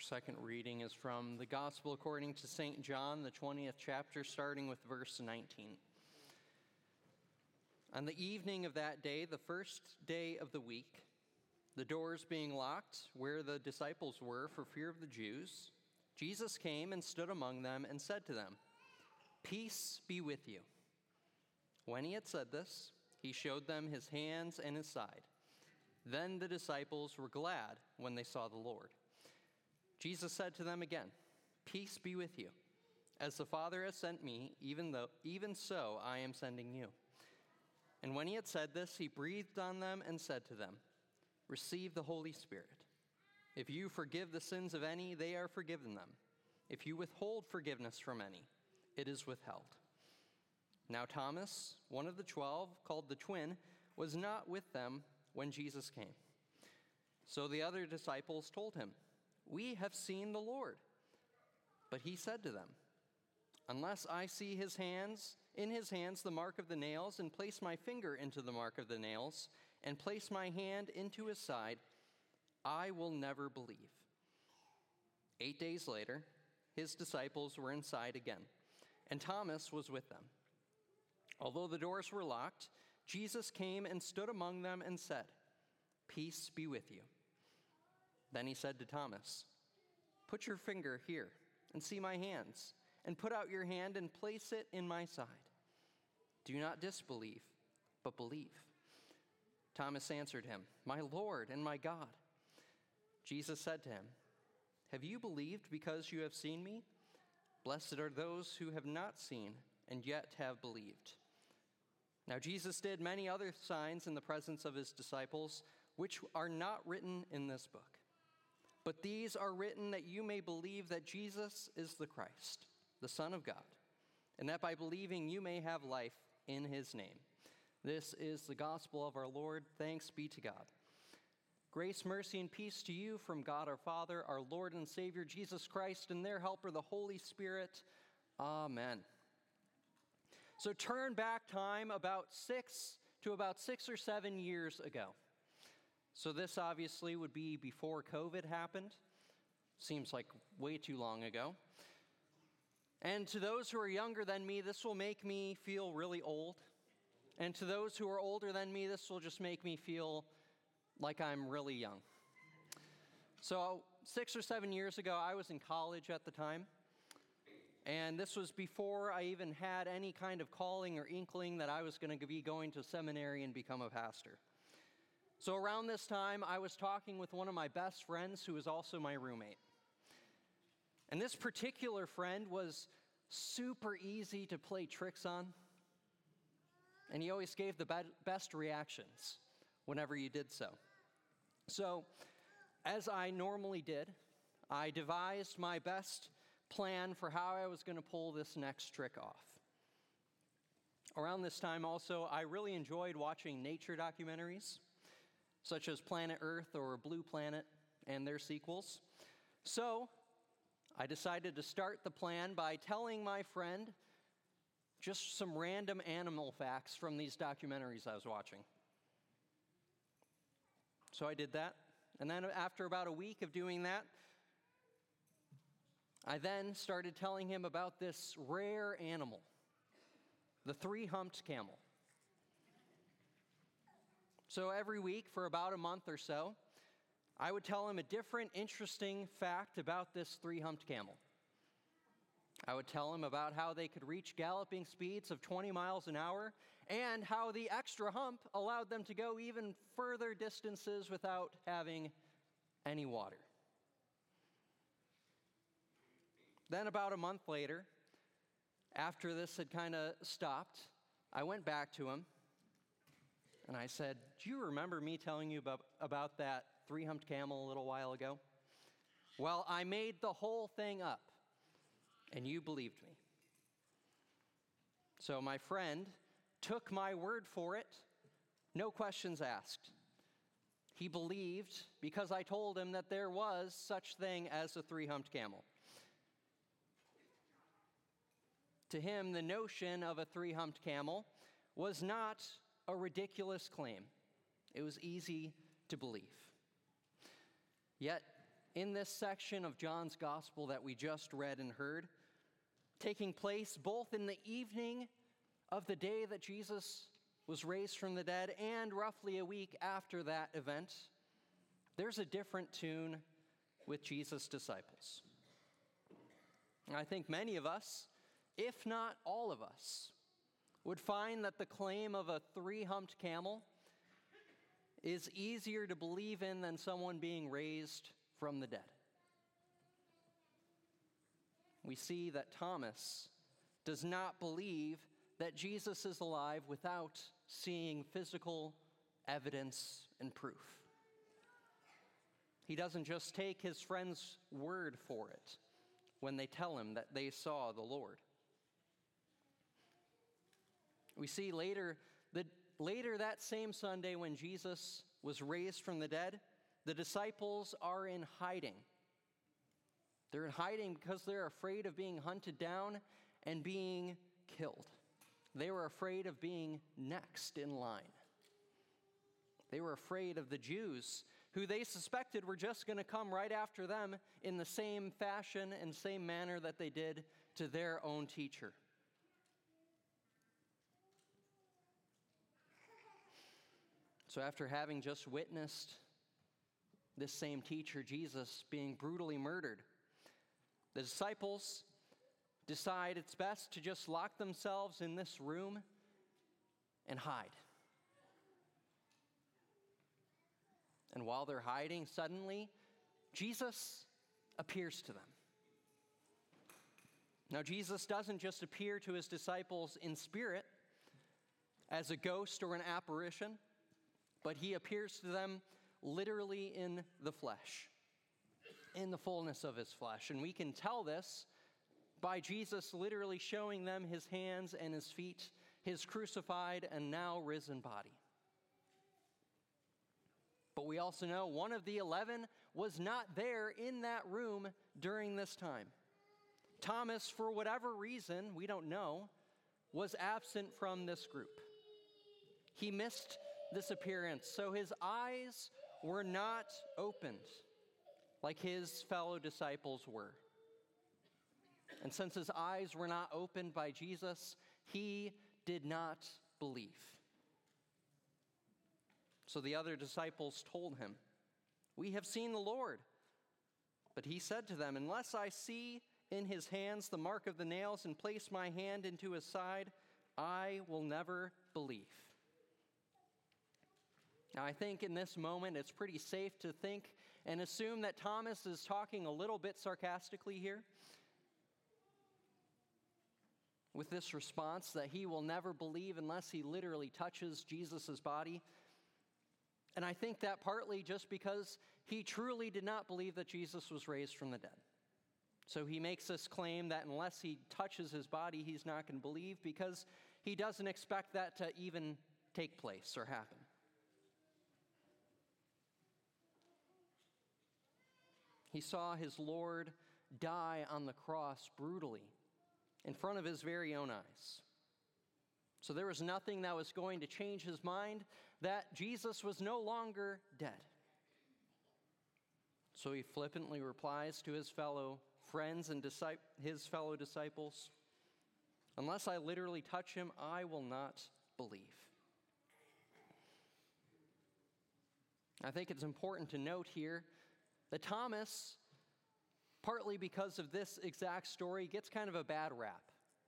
second reading is from the Gospel according to St. John, the 20th chapter, starting with verse 19. On the evening of that day, the first day of the week, the doors being locked where the disciples were for fear of the Jews, Jesus came and stood among them and said to them, "Peace be with you." When he had said this, he showed them his hands and his side. Then the disciples were glad when they saw the Lord. Jesus said to them again, "Peace be with you. As the Father has sent me, even so I am sending you." And when he had said this, he breathed on them and said to them, "Receive the Holy Spirit. If you forgive the sins of any, they are forgiven them. If you withhold forgiveness from any, it is withheld." Now Thomas, one of the 12, called the twin, was not with them when Jesus came. So the other disciples told him, "We have seen the Lord." But he said to them, "Unless I see in his hands the mark of the nails, and place my finger into the mark of the nails, and place my hand into his side, I will never believe." 8 days later, his disciples were inside again, and Thomas was with them. Although the doors were locked, Jesus came and stood among them and said, "Peace be with you." Then he said to Thomas, "Put your finger here and see my hands, and put out your hand and place it in my side. Do not disbelieve, but believe." Thomas answered him, "My Lord and my God." Jesus said to him, "Have you believed because you have seen me? Blessed are those who have not seen and yet have believed." Now Jesus did many other signs in the presence of his disciples, which are not written in this book. But these are written that you may believe that Jesus is the Christ, the Son of God, and that by believing you may have life in his name. This is the gospel of our Lord. Thanks be to God. Grace, mercy, and peace to you from God our Father, our Lord and Savior, Jesus Christ, and their helper, the Holy Spirit. Amen. So turn back time about 6 or 7 years ago. So this obviously would be before COVID happened. Seems like way too long ago. And to those who are younger than me, this will make me feel really old. And to those who are older than me, this will just make me feel like I'm really young. So 6 or 7 years ago, I was in college at the time. And this was before I even had any kind of calling or inkling that I was going to be going to seminary and become a pastor. So around this time, I was talking with one of my best friends who was also my roommate. And this particular friend was super easy to play tricks on. And he always gave the best reactions whenever you did so. So, as I normally did, I devised my best plan for how I was going to pull this next trick off. Around this time also, I really enjoyed watching nature documentaries, such as Planet Earth or Blue Planet and their sequels. So I decided to start the plan by telling my friend just some random animal facts from these documentaries I was watching. So I did that. And then after about a week of doing that, I then started telling him about this rare animal, the three-humped camel. So every week for about a month or so, I would tell him a different interesting fact about this three-humped camel. I would tell him about how they could reach galloping speeds of 20 miles an hour and how the extra hump allowed them to go even further distances without having any water. Then about a month later, after this had kind of stopped, I went back to him and I said, "Do you remember me telling you about that three-humped camel a little while ago? Well, I made the whole thing up, and you believed me." So my friend took my word for it, no questions asked. He believed because I told him that there was such thing as a three-humped camel. To him, the notion of a three-humped camel was not a ridiculous claim. It was easy to believe. Yet, in this section of John's gospel that we just read and heard, taking place both in the evening of the day that Jesus was raised from the dead and roughly a week after that event, there's a different tune with Jesus' disciples. I think many of us, if not all of us, would find that the claim of a three-humped camel is easier to believe in than someone being raised from the dead. We see that Thomas does not believe that Jesus is alive without seeing physical evidence and proof. He doesn't just take his friend's word for it when they tell him that they saw the Lord. We see later that same Sunday when Jesus was raised from the dead, the disciples are in hiding. They're in hiding because they're afraid of being hunted down and being killed. They were afraid of being next in line. They were afraid of the Jews, who they suspected were just going to come right after them in the same fashion and same manner that they did to their own teacher. So after having just witnessed this same teacher, Jesus, being brutally murdered, the disciples decide it's best to just lock themselves in this room and hide. And while they're hiding, suddenly, Jesus appears to them. Now, Jesus doesn't just appear to his disciples in spirit as a ghost or an apparition, but he appears to them literally in the flesh, in the fullness of his flesh. And we can tell this by Jesus literally showing them his hands and his feet, his crucified and now risen body. But we also know one of the 11 was not there in that room during this time. Thomas, for whatever reason, we don't know, was absent from this group. He missed this appearance, so his eyes were not opened like his fellow disciples were. And since his eyes were not opened by Jesus, he did not believe. So the other disciples told him, "We have seen the Lord." But he said to them, "Unless I see in his hands the mark of the nails and place my hand into his side, I will never believe." Now, I think in this moment it's pretty safe to think and assume that Thomas is talking a little bit sarcastically here with this response that he will never believe unless he literally touches Jesus' body. And I think that partly just because he truly did not believe that Jesus was raised from the dead. So he makes this claim that unless he touches his body, he's not going to believe because he doesn't expect that to even take place or happen. He saw his Lord die on the cross brutally in front of his very own eyes. So there was nothing that was going to change his mind that Jesus was no longer dead. So he flippantly replies to his fellow friends and his fellow disciples, "Unless I literally touch him, I will not believe." I think it's important to note here that Thomas, partly because of this exact story, gets kind of a bad rap.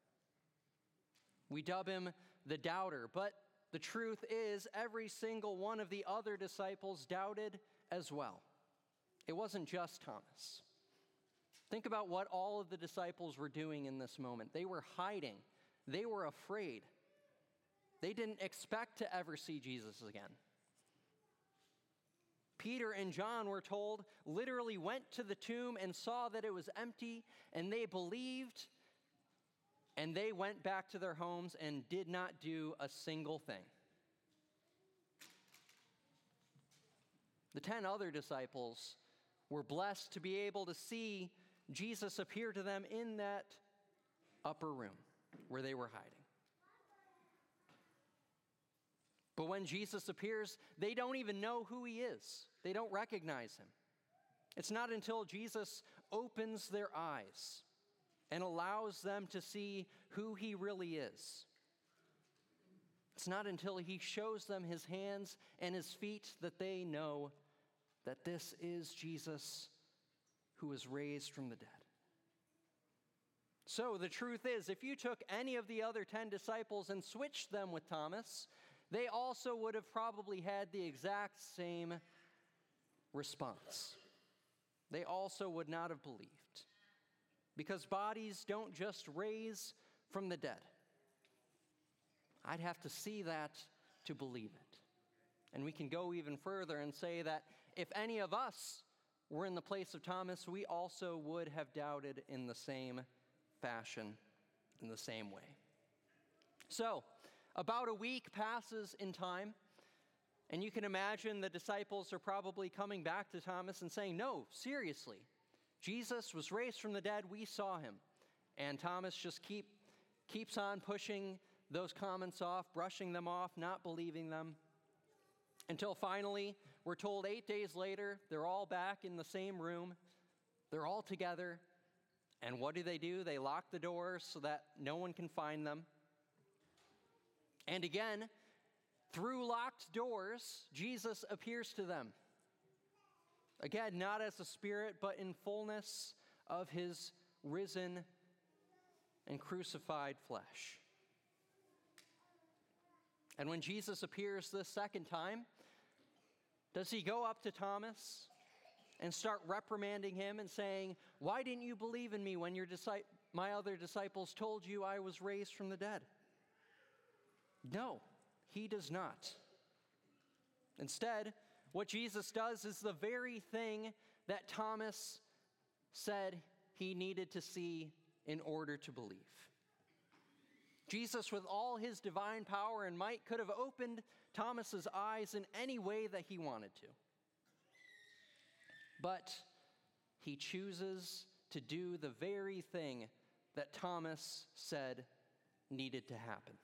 We dub him the doubter, but the truth is every single one of the other disciples doubted as well. It wasn't just Thomas. Think about what all of the disciples were doing in this moment. They were hiding. They were afraid. They didn't expect to ever see Jesus again. Peter and John, we're told, literally went to the tomb and saw that it was empty, and they believed, and they went back to their homes and did not do a single thing. The 10 other disciples were blessed to be able to see Jesus appear to them in that upper room where they were hiding. But when Jesus appears, they don't even know who he is. They don't recognize him. It's not until Jesus opens their eyes and allows them to see who he really is. It's not until he shows them his hands and his feet that they know that this is Jesus who was raised from the dead. So the truth is, if you took any of the other 10 disciples and switched them with Thomas, they also would have probably had the exact same response. They also would not have believed. Because bodies don't just raise from the dead. I'd have to see that to believe it. And we can go even further and say that if any of us were in the place of Thomas, we also would have doubted in the same fashion, in the same way. So, about a week passes in time, and you can imagine the disciples are probably coming back to Thomas and saying, "No, seriously, Jesus was raised from the dead, we saw him." And Thomas just keeps on pushing those comments off, brushing them off, not believing them, until finally, we're told 8 days later, they're all back in the same room, they're all together, and what do? They lock the doors so that no one can find them. And again, through locked doors, Jesus appears to them. Again, not as a spirit, but in fullness of his risen and crucified flesh. And when Jesus appears this second time, does he go up to Thomas and start reprimanding him and saying, "Why didn't you believe in me when my other disciples told you I was raised from the dead?" No, he does not. Instead, what Jesus does is the very thing that Thomas said he needed to see in order to believe. Jesus, with all his divine power and might, could have opened Thomas's eyes in any way that he wanted to. But he chooses to do the very thing that Thomas said needed to happen.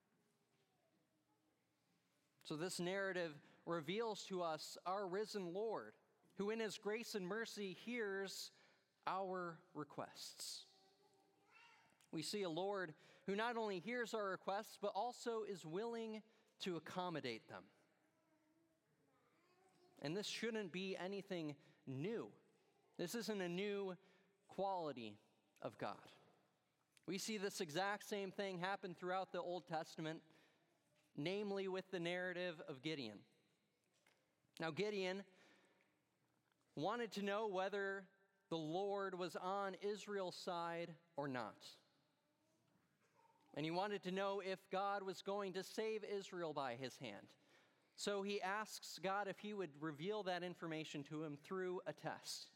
So this narrative reveals to us our risen Lord, who in his grace and mercy hears our requests. We see a Lord who not only hears our requests, but also is willing to accommodate them. And this shouldn't be anything new. This isn't a new quality of God. We see this exact same thing happen throughout the Old Testament, namely with the narrative of Gideon. Now, Gideon wanted to know whether the Lord was on Israel's side or not. And he wanted to know if God was going to save Israel by his hand. So he asks God if he would reveal that information to him through a test.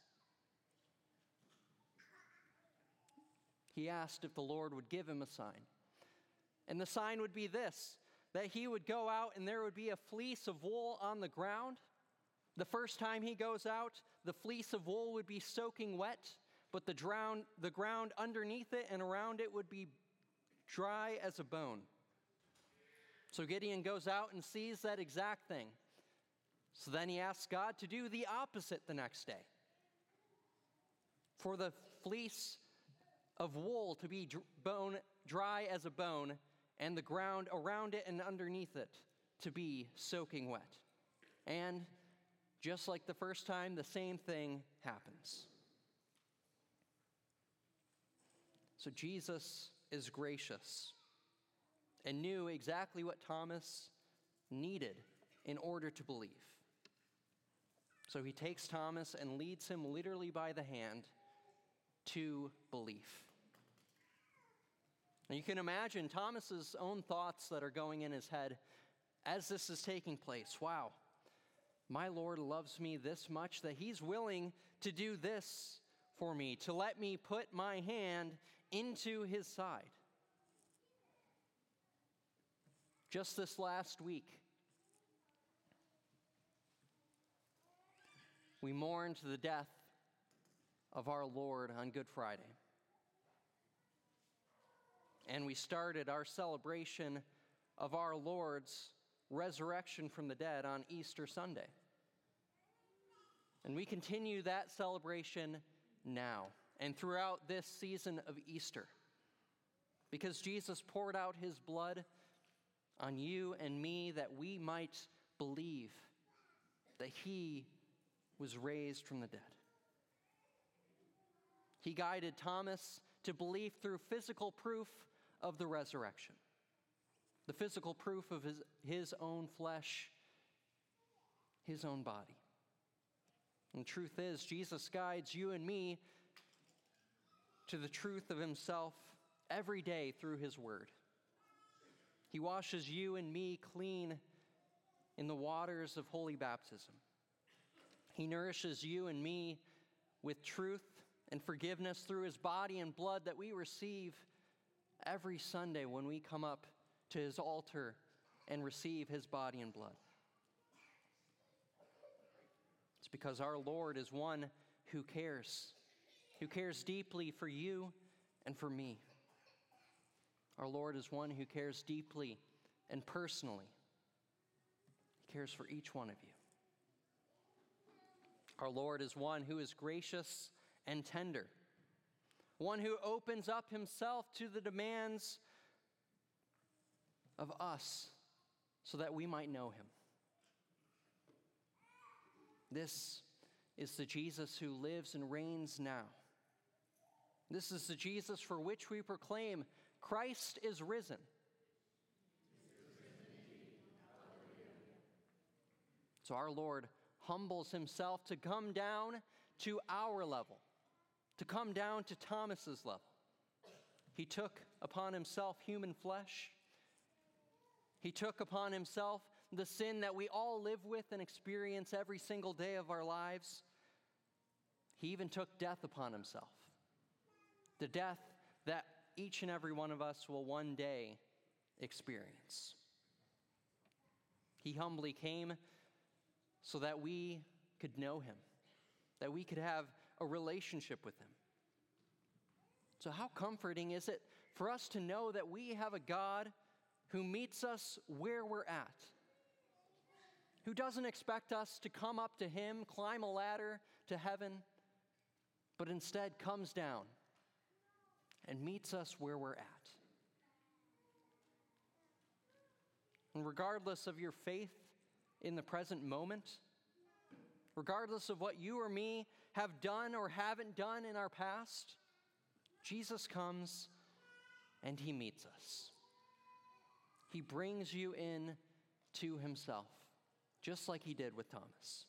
He asked if the Lord would give him a sign. And the sign would be this, that he would go out and there would be a fleece of wool on the ground. The first time he goes out, the fleece of wool would be soaking wet, but the ground underneath it and around it would be dry as a bone. So Gideon goes out and sees that exact thing. So then he asks God to do the opposite the next day. For the fleece of wool to be dry as a bone, and the ground around it and underneath it to be soaking wet. And just like the first time, the same thing happens. So Jesus is gracious and knew exactly what Thomas needed in order to believe. So he takes Thomas and leads him literally by the hand to belief. And you can imagine Thomas's own thoughts that are going in his head as this is taking place. Wow, my Lord loves me this much that he's willing to do this for me, to let me put my hand into his side. Just this last week, we mourned the death of our Lord on Good Friday. And we started our celebration of our Lord's resurrection from the dead on Easter Sunday. And we continue that celebration now and throughout this season of Easter, because Jesus poured out his blood on you and me that we might believe that he was raised from the dead. He guided Thomas to believe through physical proof of the resurrection, the physical proof of his own flesh, his own body. And the truth is, Jesus guides you and me to the truth of himself every day through his word. He washes you and me clean in the waters of holy baptism. He nourishes you and me with truth and forgiveness through his body and blood that we receive every Sunday when we come up to his altar and receive his body and blood. It's because our Lord is one who cares deeply for you and for me. Our Lord is one who cares deeply and personally. He cares for each one of you. Our Lord is one who is gracious and tender, one who opens up himself to the demands of us so that we might know him. This is the Jesus who lives and reigns now. This is the Jesus for which we proclaim, Christ is risen. So our Lord humbles himself to come down to our level, to come down to Thomas's level. He took upon himself human flesh. He took upon himself the sin that we all live with and experience every single day of our lives. He even took death upon himself, the death that each and every one of us will one day experience. He humbly came so that we could know him, that we could have a relationship with him. So how comforting is it for us to know that we have a God who meets us where we're at, who doesn't expect us to come up to him, climb a ladder to heaven, but instead comes down and meets us where we're at. And regardless of your faith in the present moment, regardless of what you or me have done or haven't done in our past, Jesus comes and he meets us. He brings you in to himself, just like he did with Thomas.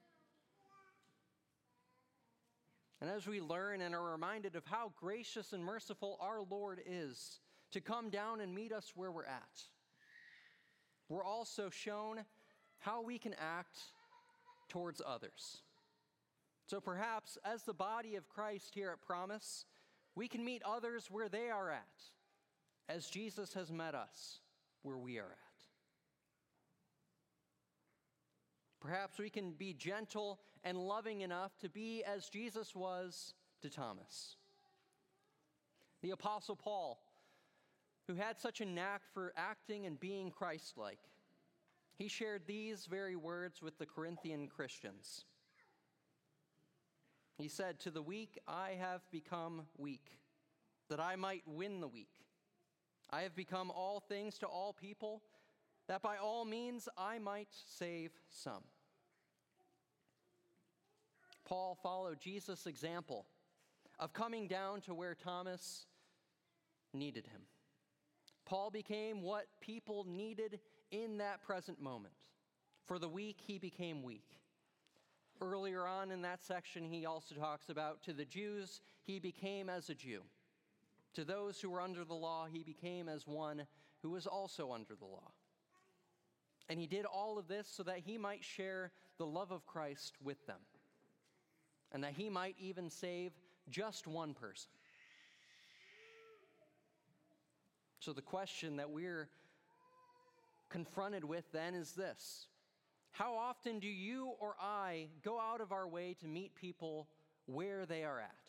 And as we learn and are reminded of how gracious and merciful our Lord is to come down and meet us where we're at, we're also shown how we can act towards others. So perhaps as the body of Christ here at Promise, we can meet others where they are at, as Jesus has met us where we are at. Perhaps we can be gentle and loving enough to be as Jesus was to Thomas. The Apostle Paul, who had such a knack for acting and being Christ-like, he shared these very words with the Corinthian Christians. He said, "To the weak I have become weak, that I might win the weak. I have become all things to all people, that by all means I might save some." Paul followed Jesus' example of coming down to where Thomas needed him. Paul became what people needed in that present moment. For the weak, he became weak. Earlier on in that section, he also talks about to the Jews, he became as a Jew. To those who were under the law, he became as one who was also under the law. And he did all of this so that he might share the love of Christ with them, and that he might even save just one person. So the question that we're confronted with then is this: how often do you or I go out of our way to meet people where they are at?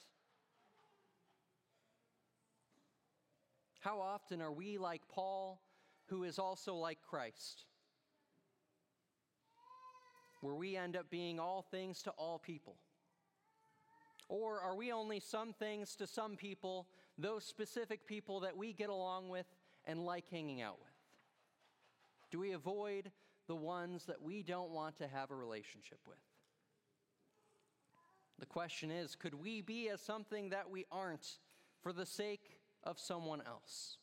How often are we like Paul, who is also like Christ? where we end up being all things to all people? Or are we only some things to some people, those specific people that we get along with and like hanging out with? Do we avoid the ones that we don't want to have a relationship with? The question is, could we be as something that we aren't for the sake of someone else?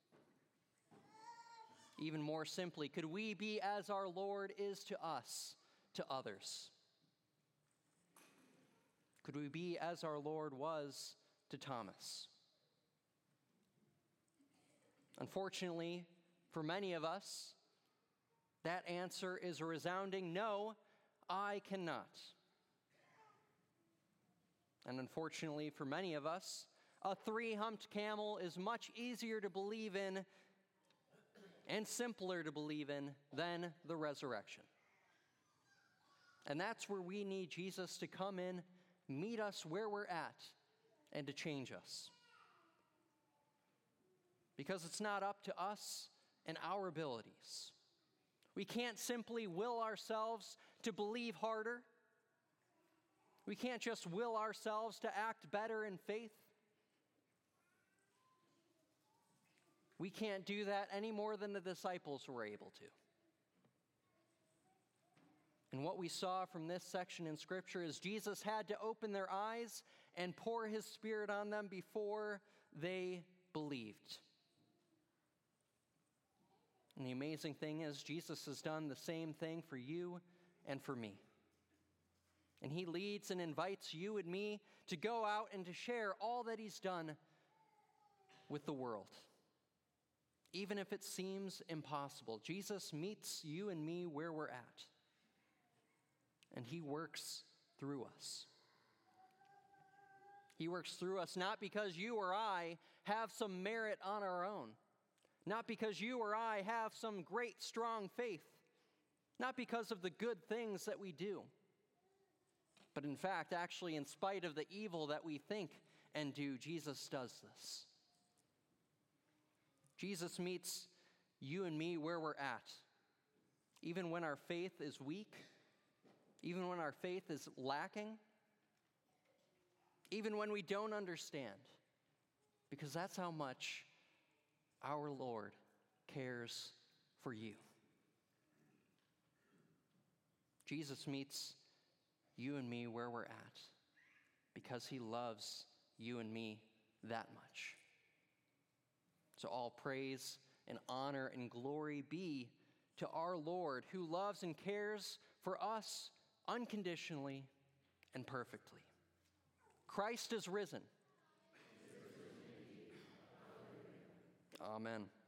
Even more simply, could we be as our Lord is to us, to others? Could we be as our Lord was to Thomas? Unfortunately, for many of us, that answer is a resounding no, I cannot. And unfortunately, for many of us, a three-humped camel is much easier to believe in and simpler to believe in than the resurrection. And that's where we need Jesus to come in, meet us where we're at, and to change us. Because it's not up to us and our abilities. We can't simply will ourselves to believe harder. We can't just will ourselves to act better in faith. We can't do that any more than the disciples were able to. And what we saw from this section in Scripture is Jesus had to open their eyes and pour his Spirit on them before they believed. And the amazing thing is, Jesus has done the same thing for you and for me. And he leads and invites you and me to go out and to share all that he's done with the world. Even if it seems impossible, Jesus meets you and me where we're at. And he works through us. He works through us not because you or I have some merit on our own. Not because you or I have some great, strong faith. Not because of the good things that we do. But in fact, actually, in spite of the evil that we think and do, Jesus does this. Jesus meets you and me where we're at. Even when our faith is weak, even when our faith is lacking, even when we don't understand, because that's how much our Lord cares for you. Jesus meets you and me where we're at because he loves you and me that much. So all praise and honor and glory be to our Lord, who loves and cares for us unconditionally and perfectly. Christ is risen. Amen.